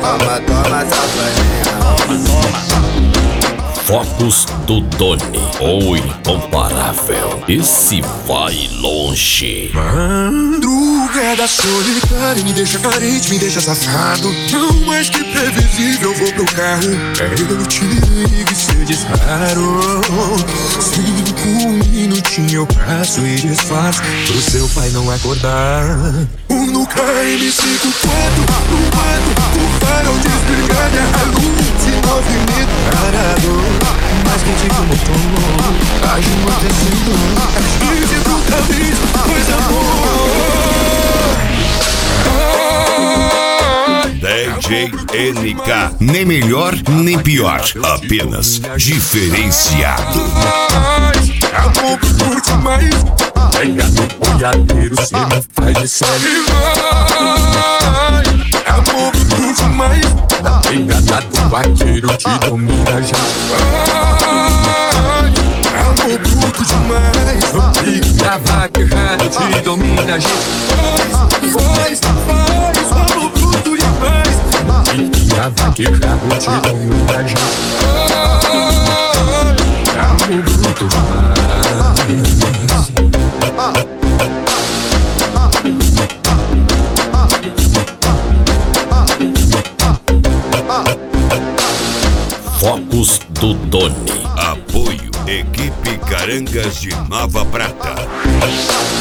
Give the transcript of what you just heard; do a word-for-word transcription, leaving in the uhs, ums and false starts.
Toma, toma, safadinha. Toma, toma. Focos do Doni, o incomparável. Esse vai longe. Madrugada solitária me deixa carente, me deixa safado. Não mais que previsível, vou pro carro. Eu te ligo e cê disparo. Cinco minutinhos eu passo e disfarço pro seu pai não acordar. Um no K M cinco quatro, no mato, o farol desligado, a luz de movimento parado. Mas quem fica o motor, age amortecendo. Esquive pro caminho, coisa boa. D J N K, nem melhor nem pior, apenas diferenciado. Amor por demais, pega no boiadeiro, cê me faz de sério. Amor por demais, na pegada do vaqueiro te domina já. Amor bruto demais, vampiro da vaca errada te domina já. Faz, faz, amor bruto demais, vampiro da vaca errada te domina já. Amor bruto demais. Focos do Doni. Apoio Equipe Carangas de Nova Prata.